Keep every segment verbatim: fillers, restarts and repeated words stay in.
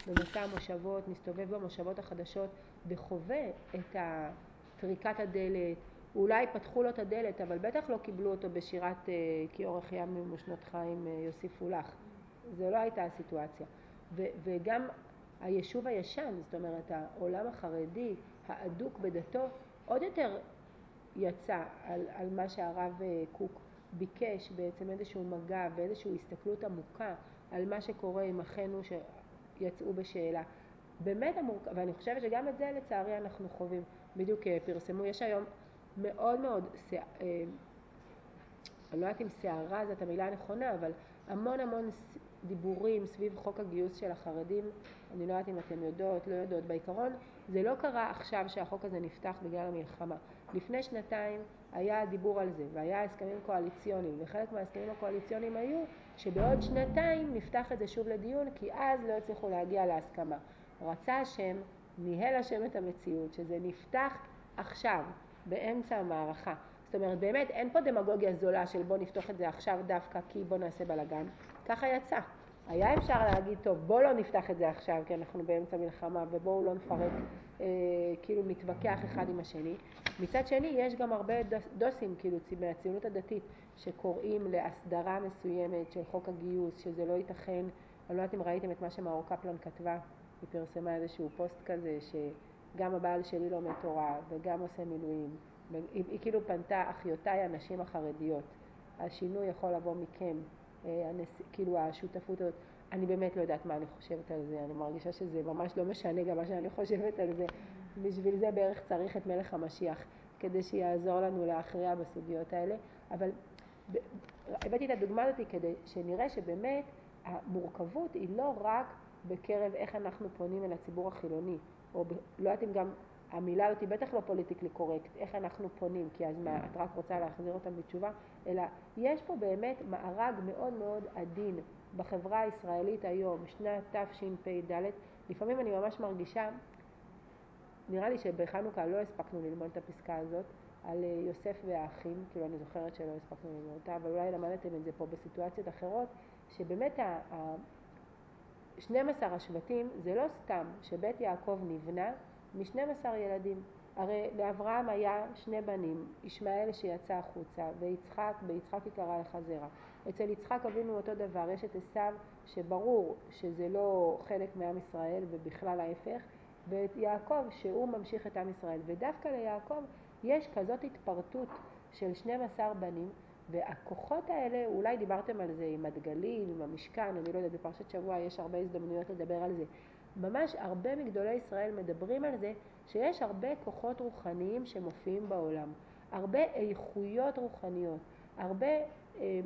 במסע המושבות, מסתובב במושבות החדשות וחווה את טריקת הדלת, אולי פתחו לו את הדלת, אבל בטח לא קיבלו אותו בשירת כי אורך ים ומשנות חיים יוסיפו לך. זו לא הייתה הסיטואציה. ו- וגם היישוב הישן, זאת אומרת העולם החרדי, האדוק בדתו, עוד יותר יצא על, על מה שהרב קוק ביקש, בעצם איזשהו מגע ואיזשהו הסתכלות עמוקה על מה שקורה עם אחינו שיצאו בשאלה. באמת המורכב, ואני חושבת שגם את זה לצערי אנחנו חווים. בדיוק פרסמו, יש היום מאוד מאוד, אני לא יודעת אם שערה זאת המילה הנכונה, אבל המון המון דיבורים סביב חוק הגיוס של החרדים. אני לא יודעת אם אתם יודעות, לא יודעות. בעיקרון זה לא קרה עכשיו שהחוק הזה נפתח בגלל המלחמה. לפני שנתיים היה דיבור על זה, והיה הסכמים קואליציוניים, וחלק מההסכמים הקואליציוניים היו שבעוד שנתיים נפתח את זה שוב לדיון, כי אז לא הצליחו להגיע להסכמה. רצה השם, ניהל השם את המציאות, שזה נפתח עכשיו, באמצע המערכה. זאת אומרת, באמת אין פה דמגוגיה זולה של בוא נפתוח את זה עכשיו דווקא כי בוא נעשה בלגן. ככה יצא. היה אפשר להגיד, טוב, בוא לא נפתח את זה עכשיו כי אנחנו באמצע מלחמה ובואו לא נפרק, אה, כאילו נתווכח אחד עם השני. מצד שני, יש גם הרבה דוסים, כאילו, מהציונות הדתית, שקוראים להסדרה מסוימת של חוק הגיוס, שזה לא ייתכן. אני לא יודעת אם ראיתם את מה שמאור קפלן כתבה, היא פרסמה איזשהו פוסט כזה, שגם הבעל שלי לומד תורה וגם עושה מילואים. היא, היא כאילו פנתה, אחיותיי הנשים החרדיות, השינוי יכול לבוא מכם, הנס, כאילו השותפות הזאת. אני באמת לא יודעת מה אני חושבת על זה, אני מרגישה שזה ממש לא משנה גם מה שאני חושבת על זה. בשביל זה בערך צריך את מלך המשיח, כדי שיעזור לנו להכריע בסוגיות האלה. אבל הבאתי את הדוגמה הזאת כדי שנראה שבאמת המורכבות היא לא רק בקרב איך אנחנו פונים אל הציבור החילוני, או ב, לא יודעת אם גם המילה הזאת היא בטח לא פוליטיקלי קורקט, איך אנחנו פונים, כי אז מה, את רק רוצה להחזיר אותם בתשובה, אלא יש פה באמת מארג מאוד מאוד עדין בחברה הישראלית היום, שנת תשפ"ד. לפעמים אני ממש מרגישה, נראה לי שבחנוכה לא הספקנו ללמוד את הפסקה הזאת, על יוסף והאחים, כאילו אני זוכרת שלא הספקנו ללמוד אותה, אבל אולי למדתם את זה פה בסיטואציות אחרות, שבאמת ה-שנים עשר השבטים זה לא סתם שבית יעקב נבנה מ-שנים עשר ילדים. הרי לאברהם היה שני בנים, ישמעאל שיצא החוצה, ויצחק, ביצחק יקרא לך זרע. אצל יצחק אבינו אותו דבר, יש את עשיו שברור שזה לא חלק מעם ישראל ובכלל ההפך, ואת יעקב שהוא ממשיך את עם ישראל. ודווקא ליעקב יש כזאת התפרטות של שנים עשר בנים, והכוחות האלה, אולי דיברתם על זה עם הדגלים, עם המשכן, אני לא יודעת, בפרשת שבוע יש הרבה הזדמנויות לדבר על זה. ממש הרבה מגדולי ישראל מדברים על זה שיש הרבה כוחות רוחניים שמופיעים בעולם, הרבה איכויות רוחניות, הרבה אה,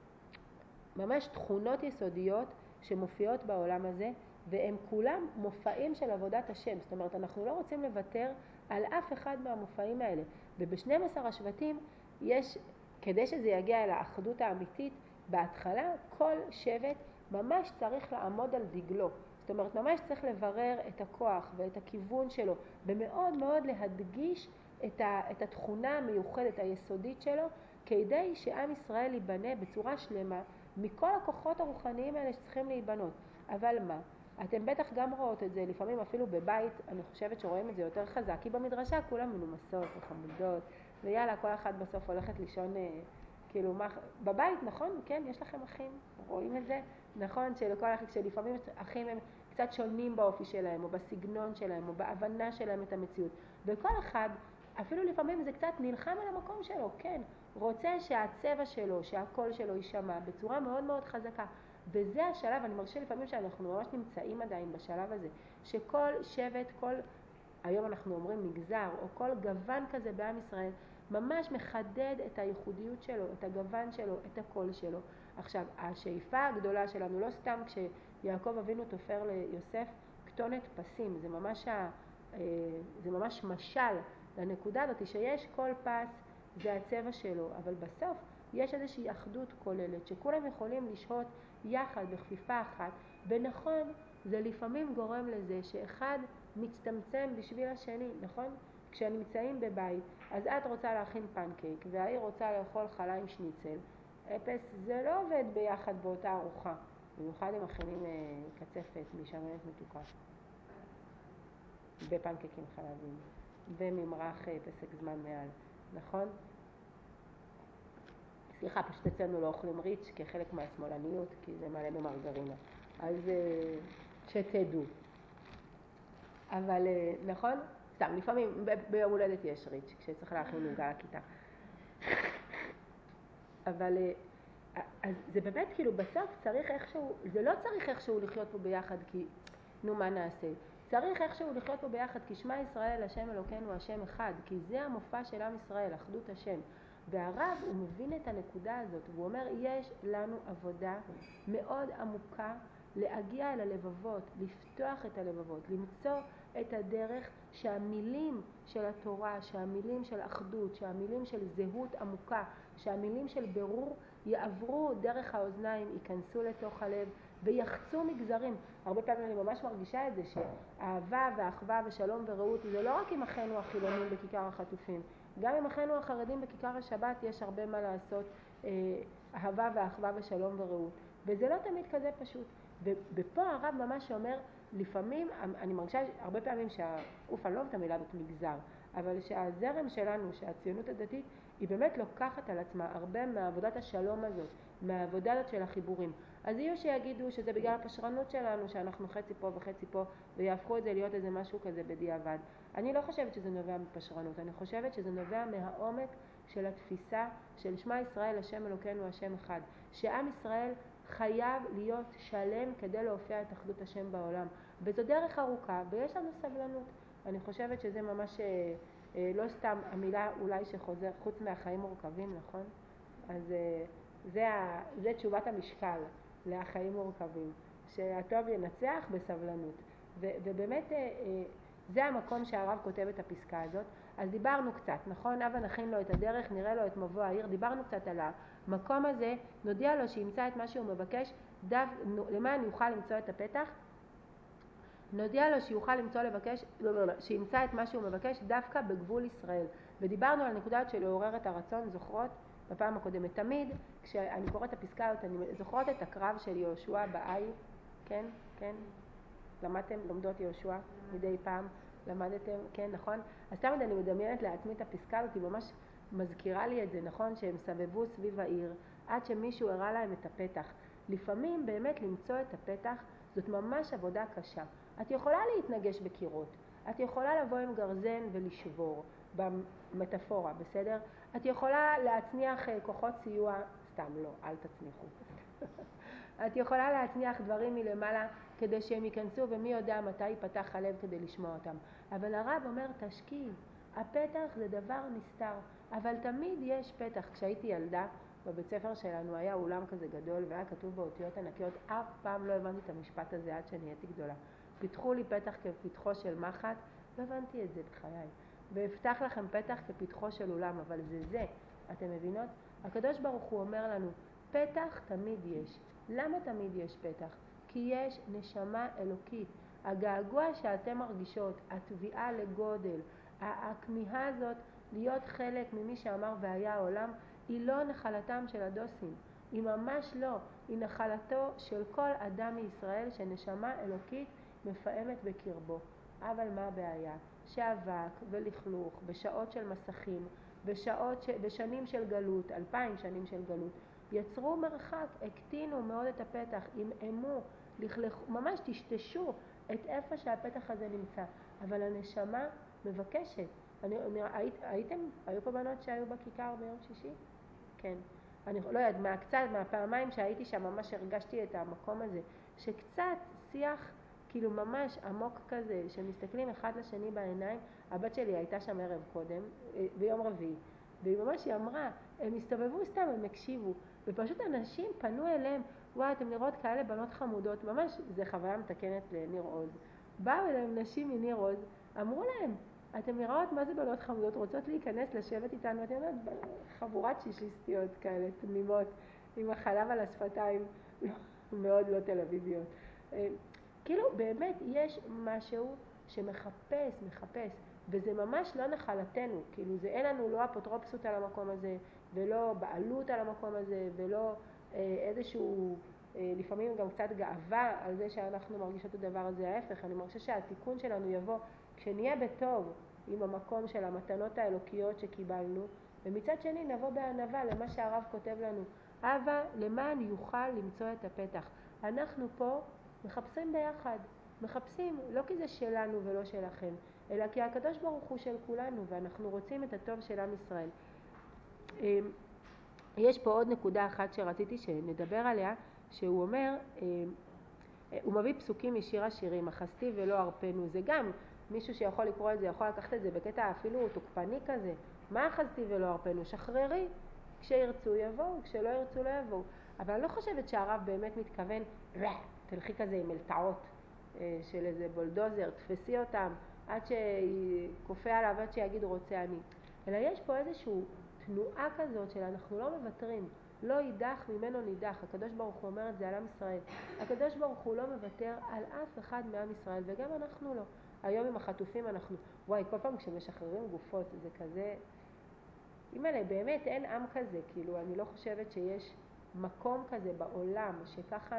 ממש תכונות יסודיות שמופיעות בעולם הזה, והם כולם מופעים של עבודת השם. זאת אומרת, אנחנו לא רוצים לוותר על אף אחד מהמופעים האלה. ובשנים עשר השבטים יש, כדי שזה יגיע אל האחדות האמיתית, בהתחלה כל שבט ממש צריך לעמוד על דגלו. זאת אומרת, ממש צריך לברר את הכוח ואת הכיוון שלו, ומאוד מאוד להדגיש את, ה, את התכונה המיוחדת, היסודית שלו, כדי שעם ישראל ייבנה בצורה שלמה מכל הכוחות הרוחניים האלה שצריכים להיבנות. אבל מה? אתם בטח גם רואות את זה, לפעמים אפילו בבית, אני חושבת שרואים את זה יותר חזק, כי במדרשה כולם מנומסות וחמודות, ויאללה, כל אחד בסוף הולכת לישון, כאילו, מה, בבית, נכון? כן, יש לכם אחים, רואים את זה? נכון, שלכל אחד, כשלפעמים אחים הם קצת שונים באופי שלהם, או בסגנון שלהם, או בהבנה שלהם את המציאות, וכל אחד, אפילו לפעמים זה קצת נלחם על המקום שלו, כן, רוצה שהצבע שלו, שהקול שלו יישמע בצורה מאוד מאוד חזקה. וזה השלב, אני מרשה לפעמים שאנחנו ממש נמצאים עדיין בשלב הזה, שכל שבט, כל, היום אנחנו אומרים מגזר, או כל גוון כזה בעם ישראל, ממש מחדד את הייחודיות שלו, את הגוון שלו, את הקול שלו. עכשיו, השאיפה הגדולה שלנו, לא סתם כשיעקב אבינו תופר ליוסף כתונת פסים, זה ממש, ה, זה ממש משל לנקודה הזאת, שיש כל פס, זה הצבע שלו, אבל בסוף יש איזושהי אחדות כוללת, שכולם יכולים לשהות יחד בכפיפה אחת, ונכון, זה לפעמים גורם לזה שאחד מצטמצם בשביל השני, נכון? כשנמצאים בבית, אז את רוצה להכין פנקייק, והיא רוצה לאכול חלה עם שניצל, אפס, זה לא עובד ביחד באותה ארוחה. במיוחד אם מכינים אה, קצפת משמנת מתוקה, בפנקקים חלביים, וממרח אה, פסק זמן מעל, נכון? סליחה, פשוט אצלנו לא אוכלים ריץ' כחלק מהשמאלניות, כי זה מלא במרגרינה. אז אה, שתדעו. אבל אה, נכון? סתם, לפעמים ב- ביום הולדת יש ריץ' כשצריך להכין עוגה לכיתה. אבל אה, אז זה באמת כאילו בסוף צריך איכשהו, זה לא צריך איכשהו לחיות פה ביחד כי נו מה נעשה, צריך איכשהו לחיות פה ביחד כי שמע ישראל השם אלוקינו השם אחד, כי זה המופע של עם ישראל, אחדות השם. והרב הוא מבין את הנקודה הזאת והוא אומר יש לנו עבודה מאוד עמוקה להגיע אל הלבבות, לפתוח את הלבבות, למצוא את הדרך שהמילים של התורה, שהמילים של אחדות, שהמילים של זהות עמוקה, שהמילים של ברור יעברו דרך האוזניים, ייכנסו לתוך הלב ויחצו מגזרים. הרבה פעמים אני ממש מרגישה את זה שאהבה ואחווה ושלום ורעות זה לא רק עם אחינו החילונים בכיכר החטופים, גם עם אחינו החרדים בכיכר השבת יש הרבה מה לעשות, אה, אהבה ואחווה ושלום ורעות, וזה לא תמיד כזה פשוט. ופה הרב ממש אומר, לפעמים, אני מרגישה הרבה פעמים שהאוף, אני לא אוהבת המילה הזאת מגזר, אבל שהזרם שלנו, שהציונות הדתית, היא באמת לוקחת על עצמה הרבה מעבודת השלום הזאת, מהעבודה הזאת של החיבורים. אז יהיו שיגידו שזה בגלל הפשרנות שלנו, שאנחנו חצי פה וחצי פה, ויהפכו את זה להיות איזה משהו כזה בדיעבד. אני לא חושבת שזה נובע מפשרנות, אני חושבת שזה נובע מהעומק של התפיסה של שמע ישראל השם אלוקינו השם אחד, שעם ישראל חייב להיות שלם כדי להופיע את אחדות השם בעולם. וזו דרך ארוכה ויש לנו סבלנות. אני חושבת שזה ממש אה, אה, לא סתם המילה אולי שחוזר חוץ מהחיים מורכבים, נכון? אז אה, זה, ה, זה תשובת המשקל לחיים מורכבים, שהטוב ינצח בסבלנות. ו, ובאמת אה, אה, זה המקום שהרב כותב את הפסקה הזאת. אז דיברנו קצת, נכון? אבא נכין לו את הדרך, נראה לו את מבוא העיר, דיברנו קצת על המקום הזה, נודיע לו שימצא את מה שהוא מבקש, דו, למען יוכל למצוא את הפתח, נודיע לו שיוכל למצוא לבקש, לא, לא, לא, שימצא את מה שהוא מבקש דווקא בגבול ישראל. ודיברנו על נקודות של לעורר את הרצון, זוכרות? בפעם הקודמת, תמיד כשאני קוראת את הפסקה הזאת, אני זוכרות את הקרב של יהושע באי, כן? כן? למדתם, לומדות יהושע מדי פעם? למדתם? כן, נכון? אז תמיד אני מדמיינת לעצמי את הפסקה הזאת, היא ממש מזכירה לי את זה, נכון? שהם סבבו סביב העיר, עד שמישהו הראה להם את הפתח. לפעמים באמת למצוא את הפתח, זאת ממש עבודה קשה. את יכולה להתנגש בקירות, את יכולה לבוא עם גרזן ולשבור, במטאפורה, בסדר? את יכולה להצניח כוחות סיוע, סתם לא, אל תצניחו. את יכולה להצניח דברים מלמעלה כדי שהם ייכנסו ומי יודע מתי ייפתח הלב כדי לשמוע אותם. אבל הרב אומר תשקיעי, הפתח זה דבר נסתר, אבל תמיד יש פתח. כשהייתי ילדה בבית ספר שלנו היה אולם כזה גדול והיה כתוב באותיות ענקיות, אף פעם לא הבנתי את המשפט הזה עד שנהייתי גדולה. פיתחו לי פתח כפתחו של מחט, לא הבנתי את זה בחיי. והבטח לכם פתח כפתחו של אולם, אבל זה זה, אתם מבינות? הקדוש ברוך הוא אומר לנו, פתח תמיד יש. למה תמיד יש פתח? כי יש נשמה אלוקית. הגעגוע שאתם מרגישות, התביעה לגודל, הכמיהה הזאת להיות חלק ממי שאמר והיה העולם, היא לא נחלתם של הדוסים. היא ממש לא. היא נחלתו של כל אדם מישראל שנשמה אלוקית מפעמת בקרבו. אבל מה הבעיה? שאבק ולכלוך, בשעות של מסכים, בשעות ש... בשנים של גלות, אלפיים שנים של גלות, יצרו מרחק, הקטינו מאוד את הפתח, ימאמו, לכלכו, ממש תשתשו את איפה שהפתח הזה נמצא. אבל הנשמה מבקשת. אני, אני, היית, הייתם, היו פה בנות שהיו בכיכר ביום שישי? כן. אני לא יודעת, מהקצת, מהפעמיים שהייתי שם ממש הרגשתי את המקום הזה, שקצת שיח כאילו ממש עמוק כזה, שמסתכלים אחד לשני בעיניים. הבת שלי הייתה שם ערב קודם, ביום רביעי, והיא ממש היא אמרה, הם הסתובבו סתם, הם הקשיבו, ופשוט אנשים פנו אליהם, וואי, אתם נראות כאלה בנות חמודות, ממש, זה חוויה מתקנת לניר עוז. באו אליהם נשים מניר עוז, אמרו להם, אתם נראות מה זה בנות חמודות, רוצות להיכנס, לשבת איתנו, אתם יודעת, חבורת שישיסטיות כאלה, תמימות, עם החלב על השפתיים, מאוד לא תל אביביות. כאילו באמת יש משהו שמחפש, מחפש, וזה ממש לא נחלתנו, כאילו זה אין לנו לא אפוטרופסות על המקום הזה, ולא בעלות על המקום הזה, ולא אה, איזשהו לפעמים גם קצת גאווה על זה שאנחנו מרגישות את הדבר הזה. ההפך, אני מרגישה שהתיקון שלנו יבוא כשנהיה בטוב עם המקום של המתנות האלוקיות שקיבלנו, ומצד שני נבוא בענווה למה שהרב כותב לנו, אבא למען יוכל למצוא את הפתח. אנחנו פה מחפשים ביחד, מחפשים לא כי זה שלנו ולא שלכם, אלא כי הקדוש ברוך הוא של כולנו, ואנחנו רוצים את הטוב של עם ישראל. יש פה עוד נקודה אחת שרציתי שנדבר עליה, שהוא אומר, הוא מביא פסוקים משיר השירים, אחזתי ולא ארפנו. זה גם מישהו שיכול לקרוא את זה, יכול לקחת את זה בקטע אפילו תוקפני כזה. מה אחזתי ולא ארפנו? שחררי, כשירצו יבואו, כשלא ירצו לא יבואו. אבל אני לא חושבת שהרב באמת מתכוון, תלכי כזה עם מלטעות של איזה בולדוזר, תפסי אותם עד שיקופה עליו, עד שיגיד רוצה אני. אלא יש פה איזשהו תנועה כזאת של אנחנו לא מוותרים, לא יידח ממנו נידח. הקדוש ברוך הוא אומר את זה על עם ישראל. הקדוש ברוך הוא לא מוותר על אף אחד מעם ישראל, וגם אנחנו לא. היום עם החטופים אנחנו, וואי, כל פעם כשמשחררים גופות זה כזה, אימא'לה, באמת אין עם כזה, כאילו אני לא חושבת שיש מקום כזה בעולם שככה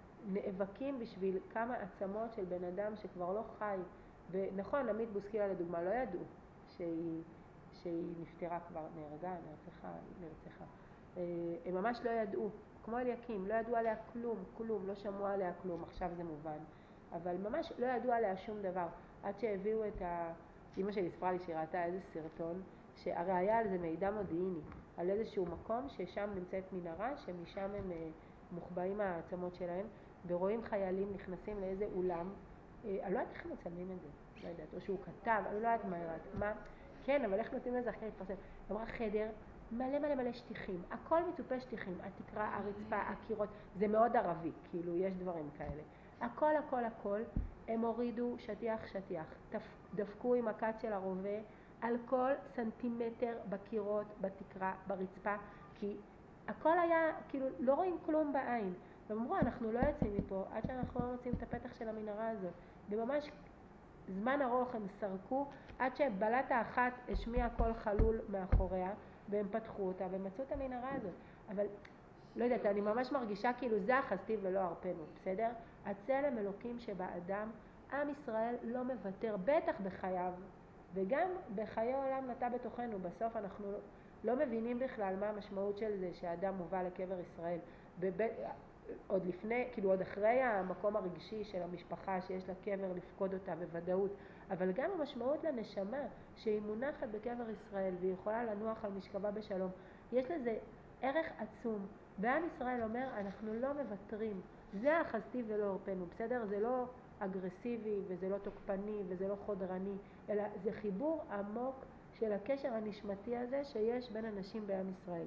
נאבקים בשביל כמה עצמות של בן אדם שכבר לא חי. ונכון, עמית בוסקילה לדוגמה לא ידעו שהיא, שהיא נפטרה כבר, נהרגה, נרצחה, נרצחה. הם ממש לא ידעו, כמו אליקים, לא ידעו עליה כלום, כלום, לא שמעו עליה כלום, עכשיו זה מובן. אבל ממש לא ידעו עליה שום דבר, עד שהביאו את ה... אמא שלי ספרה לי שהיא ראתה איזה סרטון, שהרי היה על זה מידע מודיעיני, על איזשהו מקום ששם נמצאת מנהרה, שמשם הם מוחבאים העצמות שלהם, ורואים חיילים נכנסים לאיזה אולם, אני לא יודעת איך מצלמים את זה, לא יודעת, או שהוא כתב, אני לא יודעת מה ירד, מה? כן, אבל איך נותנים לזה אחרי להתפרסם? אמרה חדר, מלא מלא מלא שטיחים, הכל מצופה שטיחים, התקרה, הרצפה, הקירות, זה מאוד ערבי, כאילו יש דברים כאלה. הכל הכל הכל, הם הורידו שטיח שטיח, דפקו עם הקט של הרובה על כל סנטימטר בקירות, בתקרה, ברצפה, כי הכל היה, כאילו לא רואים כלום בעין. ואמרו, אנחנו לא יוצאים מפה עד שאנחנו לא מוצאים את הפתח של המנהרה הזאת. וממש זמן ארוך הם סרקו עד שבלט האחת השמיע כל חלול מאחוריה, והם פתחו אותה ומצאו את המנהרה הזאת. אבל לא יודעת, אני ממש מרגישה כאילו זה אחזתי ולא ארפנו, בסדר? הצלם אלוקים שבאדם, עם ישראל לא מוותר, בטח בחייו, וגם בחיי העולם נטע בתוכנו. בסוף אנחנו לא מבינים בכלל מה המשמעות של זה שהאדם מובא לקבר ישראל. בב... עוד לפני, כאילו עוד אחרי המקום הרגשי של המשפחה שיש לה קבר לפקוד אותה בוודאות, אבל גם המשמעות לנשמה שהיא מונחת בקבר ישראל והיא יכולה לנוח על משכבה בשלום, יש לזה ערך עצום. ועם ישראל אומר, אנחנו לא מוותרים, זה אחזתי ולא ארפנו, בסדר? זה לא אגרסיבי וזה לא תוקפני וזה לא חודרני, אלא זה חיבור עמוק של הקשר הנשמתי הזה שיש בין אנשים בעם ישראל.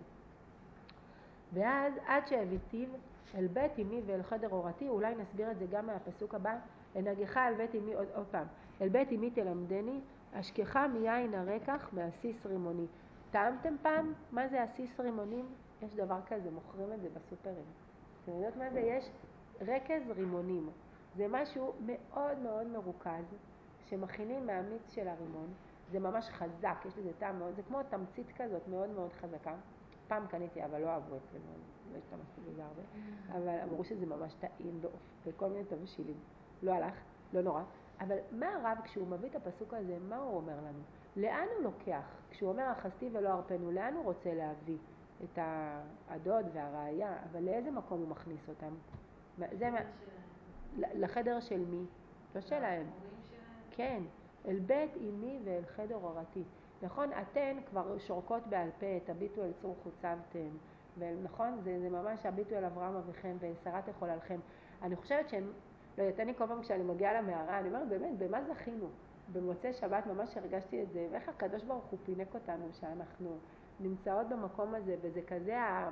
ואז עד שהביתיו אל בית אמי ואל חדר אורתי, אולי נסביר את זה גם מהפסוק הבא, הנגחה אל בית אמי, עוד, עוד פעם, אל בית אמי תלמדני, אשכחה מיין הרקח מהסיס רימוני. טעמתם פעם מה זה הסיס רימונים? יש דבר כזה, מוכרים את זה בסופרים. אתם יודעות מה זה? יש רכז רימונים. זה משהו מאוד מאוד מרוכז, שמכינים מהמיץ של הרימון. זה ממש חזק, יש לזה טעם מאוד, זה כמו תמצית כזאת מאוד מאוד חזקה. פעם קניתי, אבל לא אהבו את רימון, לא השתמשתי בזה הרבה, אבל אמרו שזה ממש טעים בכל מיני תבשילים. לא הלך, לא נורא. אבל מה הרב, כשהוא מביא את הפסוק הזה, מה הוא אומר לנו? לאן הוא לוקח? כשהוא אומר אחזתי ולא ארפנו, לאן הוא רוצה להביא את הדוד והראיה? אבל לאיזה מקום הוא מכניס אותם? זה מה... לחדר של מי? לא שלהם. כן, אל בית אמי ואל חדר אורתי. נכון, אתן כבר שורקות בעל פה, תביטו אל צור חוצבתם, ונכון, זה, זה ממש הביטו אל אברהם אביכם ואל שרת החוללכם. אני חושבת שהן, לא יודעת, אני כל פעם כשאני מגיעה למערה, אני אומרת, באמת, במה זכינו? במוצאי שבת ממש הרגשתי את זה, ואיך הקדוש ברוך הוא פינק אותנו שאנחנו נמצאות במקום הזה, וזה כזה, ה...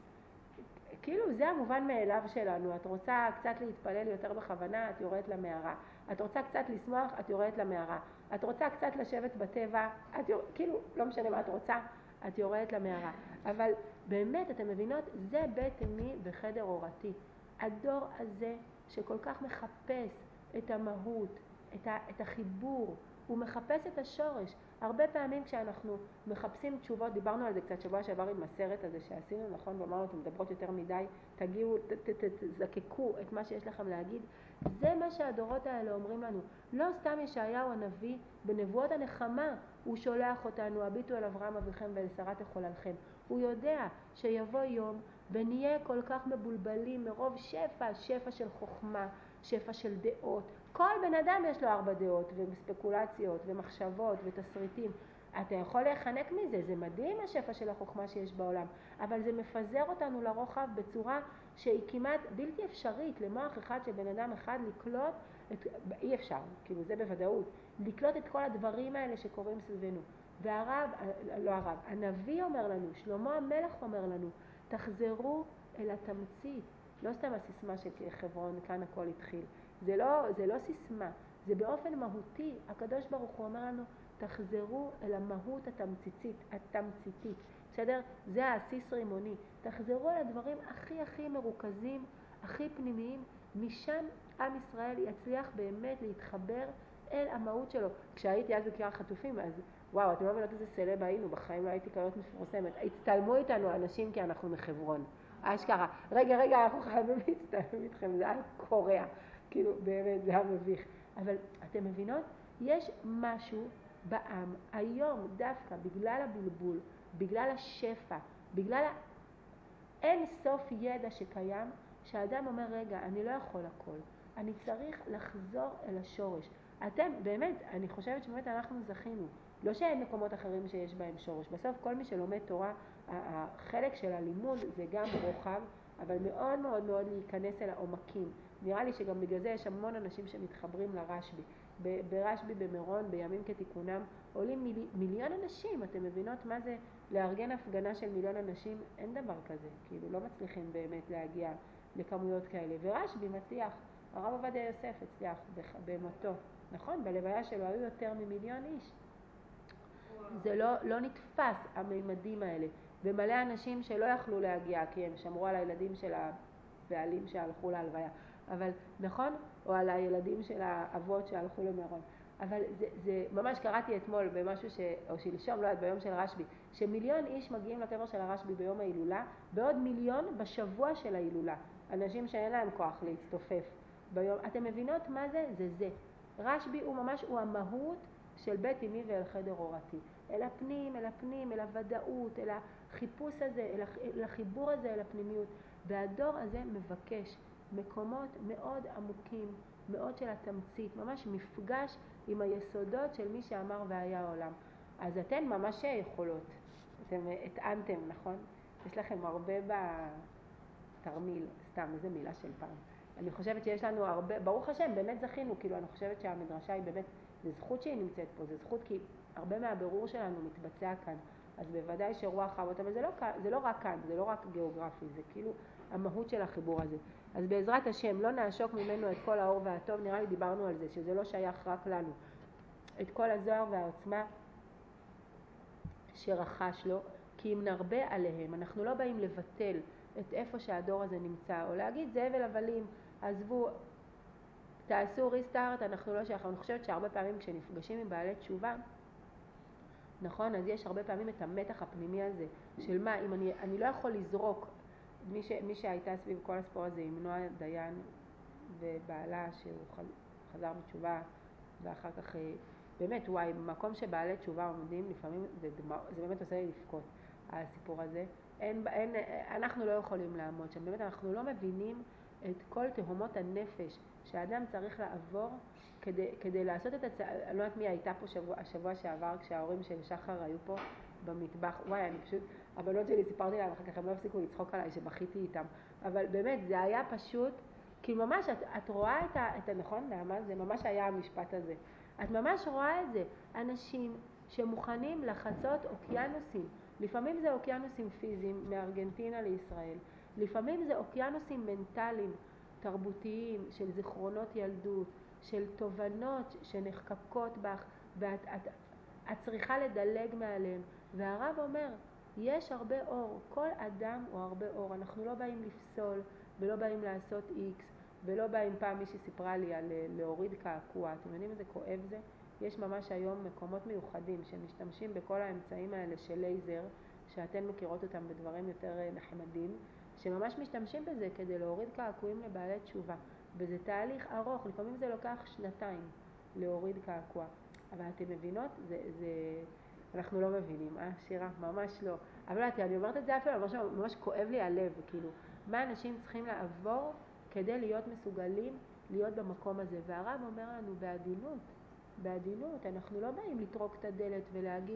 כאילו זה המובן מאליו שלנו. את רוצה קצת להתפלל יותר בכוונה, את יורדת למערה. את רוצה קצת לשמוח, את יורדת למערה. את רוצה קצת לשבת בטבע, את יור... כאילו לא משנה מה את רוצה, את יורדת למערה. אבל באמת, אתם מבינות, זה בית אמי וחדר אורתי. הדור הזה שכל כך מחפש את המהות, את, ה... את החיבור, הוא מחפש את השורש. הרבה פעמים כשאנחנו מחפשים תשובות, דיברנו על זה קצת שבוע שעבר עם הסרט הזה שעשינו, נכון? ואמרנו, אתם מדברות יותר מדי, תגיעו, תזקקו את מה שיש לכם להגיד. זה מה שהדורות האלה אומרים לנו. לא סתם ישעיהו הנביא, בנבואות הנחמה, הוא שולח אותנו, הביטו אל אברהם אביכם ואל שרה תחוללכם. הוא יודע שיבוא יום ונהיה כל כך מבולבלים מרוב שפע, שפע של חוכמה, שפע של דעות. כל בן אדם יש לו ארבע דעות וספקולציות ומחשבות ותסריטים. אתה יכול להיחנק מזה, זה מדהים השפע של החוכמה שיש בעולם, אבל זה מפזר אותנו לרוחב בצורה שהיא כמעט בלתי אפשרית למוח אחד של בן אדם אחד לקלוט, את, אי אפשר, כאילו זה בוודאות, לקלוט את כל הדברים האלה שקורים סביבנו. והרב, לא הרב, הנביא אומר לנו, שלמה המלך אומר לנו, תחזרו אל התמצית. לא סתם הסיסמה של חברון, כאן הכל התחיל. זה לא, זה לא סיסמה, זה באופן מהותי. הקדוש ברוך הוא אומר לנו, תחזרו אל המהות התמציתית, התמציתית. בסדר? זה העסיס רימוני. תחזרו אל הדברים הכי הכי מרוכזים, הכי פנימיים. משם עם ישראל יצליח באמת להתחבר אל המהות שלו. כשהייתי אז בקרב חטופים, אז וואו, אתם לא מבינות איזה סלב היינו, בחיים לא הייתי כזאת מפורסמת. הצטלמו איתנו אנשים כי אנחנו מחברון. אשכרה, רגע, רגע, אנחנו חייבים להצטלם איתכם, זה היה קורע. כאילו, באמת, זה היה מביך. אבל אתם מבינות? יש משהו בעם, היום דווקא בגלל הבלבול, בגלל השפע, בגלל אין סוף ידע שקיים, שהאדם אומר, רגע, אני לא יכול הכל. אני צריך לחזור אל השורש. אתם, באמת, אני חושבת שבאמת אנחנו זכינו. לא שאין מקומות אחרים שיש בהם שורש. בסוף כל מי שלומד תורה, החלק של הלימוד זה גם רוחב, אבל מאוד מאוד מאוד להיכנס אל העומקים. נראה לי שגם בגלל זה יש המון אנשים שמתחברים לרשב"י. ברשב"י במירון, בימים כתיקונם, עולים מיל, מיליון אנשים. אתם מבינות מה זה לארגן הפגנה של מיליון אנשים? אין דבר כזה. כאילו לא מצליחים באמת להגיע לכמויות כאלה. ורשב"י מצליח, הרב עובדיה יוסף הצליח במותו. נכון, בלוויה שלו היו יותר ממיליון איש. זה לא, לא נתפס הממדים האלה. ומלא אנשים שלא יכלו להגיע כי הם שמרו על הילדים של הבעלים שהלכו להלוויה. אבל נכון? או על הילדים של האבות שהלכו למירון. אבל זה, זה ממש קראתי אתמול במשהו ש... או שלשום, לא יודעת, ביום של הרשב"י, שמיליון איש מגיעים לקבר של הרשב"י ביום ההילולה, בעוד מיליון בשבוע של ההילולה. אנשים שאין להם כוח להצטופף ביום. אתם מבינות מה זה? זה זה. רשב"י הוא ממש, הוא המהות של בית אמי ואל חדר אורתי. אל הפנים, אל הפנים, אל הוודאות, אל החיפוש הזה, אל החיבור הזה, אל הפנימיות. והדור הזה מבקש מקומות מאוד עמוקים, מאוד של התמצית, ממש מפגש עם היסודות של מי שאמר והיה העולם. אז אתן ממש יכולות, אתם התאנתם, נכון? יש לכם הרבה בתרמיל, סתם, איזה מילה של פעם. אני חושבת שיש לנו הרבה, ברוך השם, באמת זכינו, כאילו אני חושבת שהמדרשה היא באמת, זה זכות שהיא נמצאת פה, זה זכות כי הרבה מהבירור שלנו מתבצע כאן, אז בוודאי שרוח אבות, אבל זה לא, זה לא רק כאן, זה לא רק גיאוגרפי, זה כאילו המהות של החיבור הזה. אז בעזרת השם לא נעשוק ממנו את כל האור והטוב, נראה לי דיברנו על זה, שזה לא שייך רק לנו. את כל הזוהר והעוצמה שרכש לו, כי אם נרבה עליהם, אנחנו לא באים לבטל את איפה שהדור הזה נמצא, או להגיד זה הבל הבלים, עזבו, תעשו ריסטארט, אנחנו לא שייך. אני חושבת שהרבה פעמים כשנפגשים עם בעלי תשובה, נכון, אז יש הרבה פעמים את המתח הפנימי הזה, של מה, אם אני, אני לא יכול לזרוק, מי, ש, מי שהייתה סביב כל הספור הזה עם נועה דיין ובעלה שהוא חזר בתשובה, ואחר כך באמת, וואי, במקום שבעלי תשובה עומדים, לפעמים זה, זה באמת עושה לי לפקות, הסיפור הזה. אין, אין, אנחנו לא יכולים לעמוד שם, באמת אנחנו לא מבינים את כל תהומות הנפש שהאדם צריך לעבור כדי, כדי לעשות את הצ... אני לא יודעת מי הייתה פה שבוע, השבוע שעבר כשההורים של שחר היו פה במטבח, וואי, אני פשוט, הבנות שלי סיפרתי להם אחר כך, הם לא הפסיקו לצחוק עליי שבכיתי איתם, אבל באמת זה היה פשוט, כי ממש את, את רואה את, ה, את הנכון, נעמה, זה ממש היה המשפט הזה. את ממש רואה את זה, אנשים שמוכנים לחצות אוקיינוסים, לפעמים זה אוקיינוסים פיזיים מארגנטינה לישראל, לפעמים זה אוקיינוסים מנטליים, תרבותיים, של זיכרונות ילדות, של תובנות שנחקקות בך, ואת את, את צריכה לדלג מעליהם. והרב אומר, יש הרבה אור, כל אדם הוא הרבה אור, אנחנו לא באים לפסול ולא באים לעשות איקס, ולא באים פעם מישהי סיפרה לי על להוריד קעקוע, אתם יודעים איזה כואב זה? יש ממש היום מקומות מיוחדים שמשתמשים בכל האמצעים האלה של לייזר, שאתן מכירות אותם בדברים יותר נחמדים, שממש משתמשים בזה כדי להוריד קעקועים לבעלי תשובה. וזה תהליך ארוך, לפעמים זה לוקח שנתיים להוריד קעקוע. אבל אתם מבינות? זה, זה... אנחנו לא מבינים, אה שירה? ממש לא. אבל אני אומרת את זה אפילו, ממש, ממש כואב לי הלב, כאילו, מה אנשים צריכים לעבור כדי להיות מסוגלים להיות במקום הזה. והרב אומר לנו בעדינות, בעדינות, אנחנו לא באים לטרוק את הדלת ולהגיד,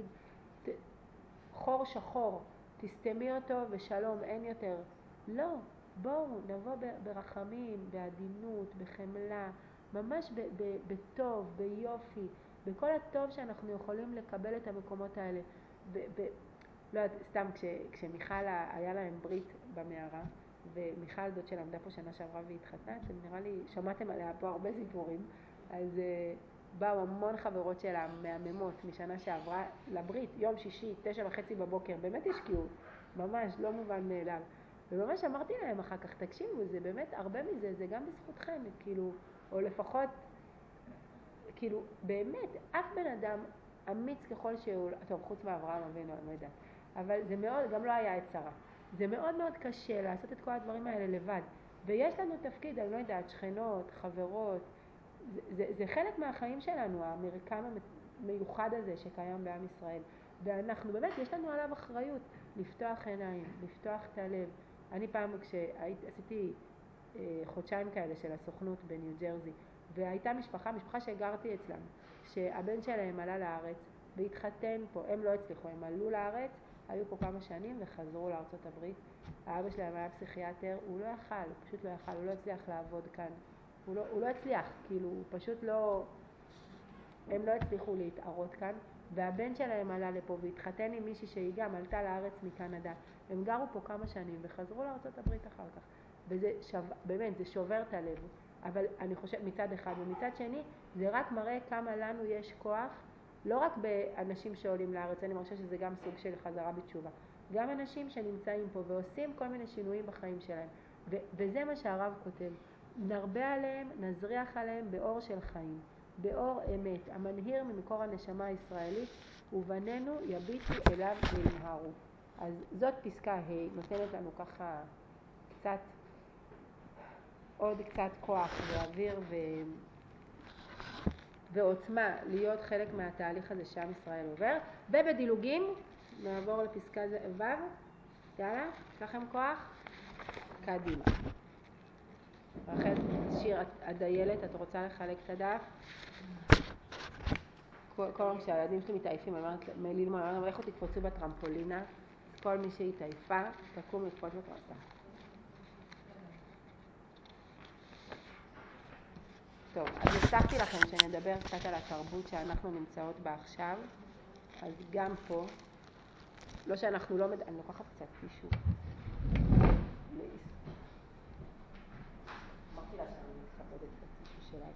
חור שחור, תסתמי אותו ושלום, אין יותר. לא, בואו נבוא ברחמים, בעדינות, בחמלה, ממש ב- ב- בטוב, ביופי, בכל הטוב שאנחנו יכולים לקבל את המקומות האלה. ב- ב- לא יודעת, סתם, כש, כשמיכל היה להם ברית במערה, ומיכל דוד שלמדה פה שנה שעברה והתחתנה, אתם נראה לי, שמעתם עליה פה הרבה סיפורים, אז uh, באו המון חברות שלה מהממות משנה שעברה לברית, יום שישי, תשע וחצי בבוקר, באמת השקיעו, ממש לא מובן מאליו. וממש אמרתי להם אחר כך, תקשיבו, זה באמת הרבה מזה, זה גם בזכותכם, כאילו, או לפחות, כאילו, באמת, אף בן אדם אמיץ ככל שהוא, טוב, חוץ מאברהם אבינו, אני לא יודעת, אבל זה מאוד, גם לא היה את שרה. זה מאוד מאוד קשה לעשות את כל הדברים האלה לבד. ויש לנו תפקיד, אני לא יודעת, שכנות, חברות, זה, זה, זה חלק מהחיים שלנו, המרקם המיוחד הזה שקיים בעם ישראל. ואנחנו באמת, יש לנו עליו אחריות לפתוח עיניים, לפתוח את הלב. אני פעם כשעשיתי אה, חודשיים כאלה של הסוכנות בניו ג'רזי, והייתה משפחה, משפחה שגרתי אצלם, שהבן שלהם עלה לארץ והתחתן פה, הם לא הצליחו, הם עלו לארץ, היו פה כמה שנים וחזרו לארצות הברית. האבא שלהם היה פסיכיאטר, הוא לא יכל, הוא פשוט לא יכל, הוא לא הצליח לעבוד כאן. הוא לא, הוא לא הצליח, כאילו, הוא פשוט לא, הם לא הצליחו להתערות כאן, והבן שלהם עלה לפה והתחתן עם מישהי שהיא גם עלתה לארץ מקנדה. הם גרו פה כמה שנים וחזרו לארצות הברית אחר כך. וזה שו, באמת, זה שובר את הלב. אבל אני חושב מצד אחד, ומצד שני, זה רק מראה כמה לנו יש כוח, לא רק באנשים שעולים לארץ, אני מרשה שזה גם סוג של חזרה בתשובה. גם אנשים שנמצאים פה ועושים כל מיני שינויים בחיים שלהם. ו- וזה מה שהרב כותב. נרבה עליהם, נזריח עליהם באור של חיים, באור אמת, המנהיר ממקור הנשמה הישראלית, ובנינו יביטו אליו וינהרו. אז זאת פסקה ה', נותנת לנו ככה קצת, עוד קצת כוח ואוויר ו... ועוצמה להיות חלק מהתהליך הזה שעם ישראל עובר. ובדילוגים נעבור לפסקה ו', יאללה, יש לכם כוח? קדימה. רחל, שיר, הדיילת, את רוצה לחלק את הדף? כל פעם כשהילדים שלי מתעייפים, אני אומרת ללמוד, אני אומרת, לכו תקפוצו בטרמפולינה, אז כל מי שהתעייפה, תקום לקפוץ בטרמפולינה. טוב, אז הבטחתי לכם שנדבר קצת על התרבות שאנחנו נמצאות בה עכשיו, אז גם פה, לא שאנחנו לא מד... אני לוקחת קצת טישו. אמרתי לה שאני מתכבדת את הטישו שלה.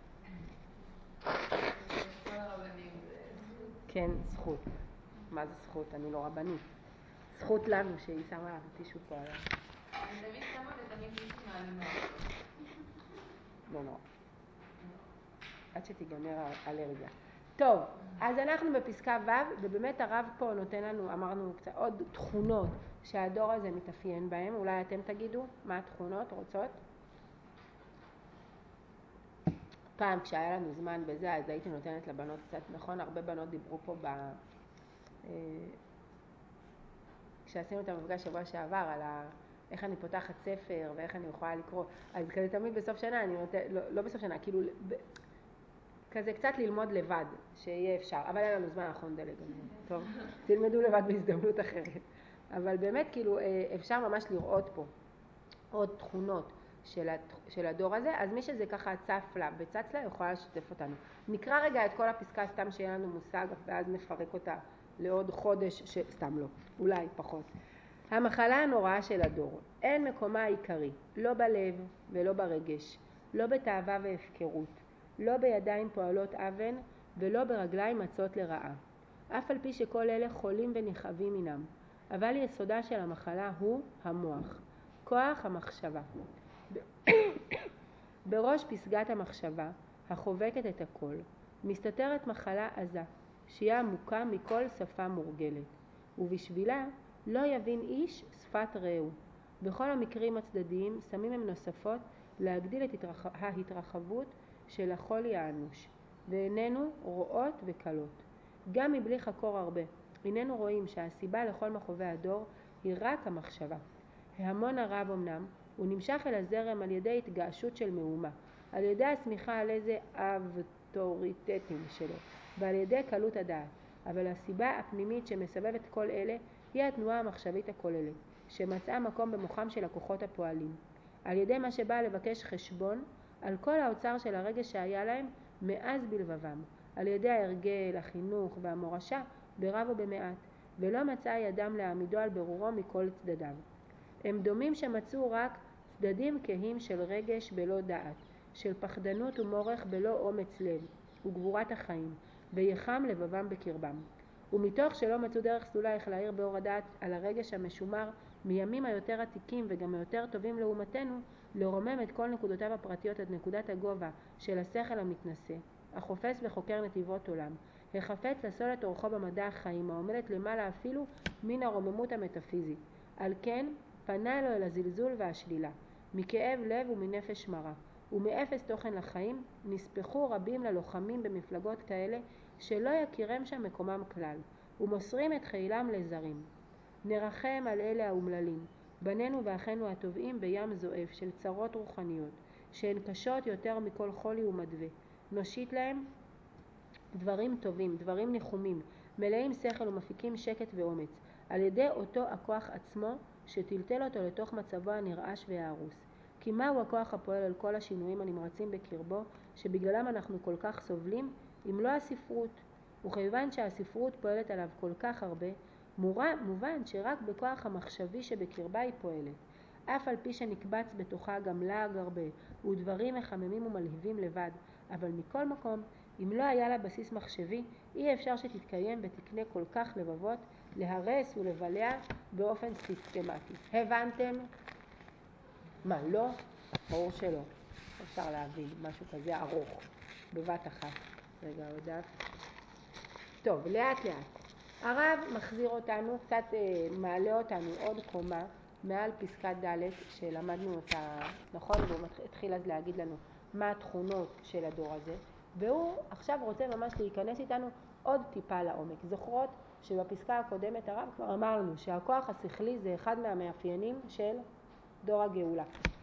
כל הרבנים זה... כן, זכות. מה זה זכות? אני לא רבנית. זכות לנו שהיא שמה לנו טישו פה עליו. אני תמיד שמה ותמיד מישהו מעלים אותו. לא נורא. עד שתיגמר האלרגיה. טוב, אז אנחנו בפסקה ו', ובאמת הרב פה נותן לנו, אמרנו קצת עוד תכונות שהדור הזה מתאפיין בהם. אולי אתם תגידו מה התכונות, רוצות? פעם כשהיה לנו זמן בזה, אז הייתי נותנת לבנות קצת, נכון, הרבה בנות דיברו פה ב... כשעשינו את המפגש שבוע שעבר על ה... איך אני פותחת ספר ואיך אני יכולה לקרוא. אז כזה תמיד בסוף שנה, אני נותנת, לא, לא בסוף שנה, כאילו... ב... כזה קצת ללמוד לבד, שיהיה אפשר, אבל אין לנו זמן, אנחנו נדלג על זה. טוב, תלמדו לבד בהזדמנות אחרת. אבל באמת, כאילו, אפשר ממש לראות פה עוד תכונות של, הת... של הדור הזה, אז מי שזה ככה צף לה וצץ לה, יכולה לשתף אותנו. נקרא רגע את כל הפסקה סתם שיהיה לנו מושג, ואז נפרק אותה לעוד חודש, ש... סתם לא, אולי פחות. המחלה הנוראה של הדור, אין מקומה העיקרי, לא בלב ולא ברגש, לא בתאווה והפקרות, לא בידיים פועלות אבן ולא ברגליים מצות לרעה. אף על פי שכל אלה חולים ונכאבים מינם, אבל יסודה של המחלה הוא המוח, כוח המחשבה. בראש פסגת המחשבה, החובקת את הכל, מסתתרת מחלה עזה, שהיא עמוקה מכל שפה מורגלת, ובשבילה לא יבין איש שפת רעהו. בכל המקרים הצדדיים שמים הם נוספות להגדיל את התרח... ההתרחבות של החולי האנוש, ואיננו רואות וקלות. גם מבלי חקור הרבה, איננו רואים שהסיבה לכל מכאובי הדור היא רק המחשבה. ההמון הרב אמנם הוא נמשך אל הזרם על ידי התגעשות של מאומה, על ידי הסמיכה על איזה אבטוריטטים שלו, ועל ידי קלות הדעת. אבל הסיבה הפנימית שמסבבת כל אלה היא התנועה המחשבית הכוללת, שמצאה מקום במוחם של הכוחות הפועלים, על ידי מה שבא לבקש חשבון על כל האוצר של הרגש שהיה להם מאז בלבבם, על ידי ההרגל, החינוך והמורשה ברב ובמעט, ולא מצאה ידם להעמידו על ברורו מכל צדדיו. הם דומים שמצאו רק צדדים כהים של רגש בלא דעת, של פחדנות ומורך בלא אומץ לב וגבורת החיים, ויחם לבבם בקרבם. ומתוך שלא מצאו דרך סלולה איך להעיר באור הדעת על הרגש המשומר מימים היותר עתיקים וגם היותר טובים לעומתנו, לרומם את כל נקודותיו הפרטיות עד נקודת הגובה של השכל המתנשא, החופש וחוקר נתיבות עולם, החפץ לסול את אורחו במדע החיים, העומדת למעלה אפילו מן הרוממות המטאפיזית. על כן פנה לו אל הזלזול והשלילה, מכאב לב ומנפש מרה, ומאפס תוכן לחיים נספחו רבים ללוחמים במפלגות כאלה שלא יכירם שם מקומם כלל, ומוסרים את חילם לזרים. נרחם על אלה האומללים, בנינו ואחינו הטובעים בים זועף של צרות רוחניות, שהן קשות יותר מכל חולי ומדווה. נושיט להם דברים טובים, דברים ניחומים, מלאים שכל ומפיקים שקט ואומץ, על ידי אותו הכוח עצמו שטלטל אותו לתוך מצבו הנרעש וההרוס. כי מהו הכוח הפועל על כל השינויים הנמרצים בקרבו, שבגללם אנחנו כל כך סובלים, אם לא הספרות? וכיוון שהספרות פועלת עליו כל כך הרבה, מובן שרק בכוח המחשבי שבקרבה היא פועלת, אף על פי שנקבץ בתוכה גם לעג הרבה ודברים מחממים ומלהיבים לבד. אבל מכל מקום, אם לא היה לה בסיס מחשבי, אי אפשר שתתקיים ותקנה כל כך לבבות להרס ולבלע באופן סיסטמטי. הבנתם? מה, לא? ברור שלא. אפשר להבין משהו כזה ארוך בבת אחת. רגע, עוד דף. טוב, לאט לאט. הרב מחזיר אותנו, קצת אה, מעלה אותנו עוד קומה מעל פסקת ד' שלמדנו אותה, נכון? והוא התחיל אז להגיד לנו מה התכונות של הדור הזה, והוא עכשיו רוצה ממש להיכנס איתנו עוד טיפה לעומק. זוכרות שבפסקה הקודמת הרב כבר אמר לנו שהכוח השכלי זה אחד מהמאפיינים של דור הגאולה.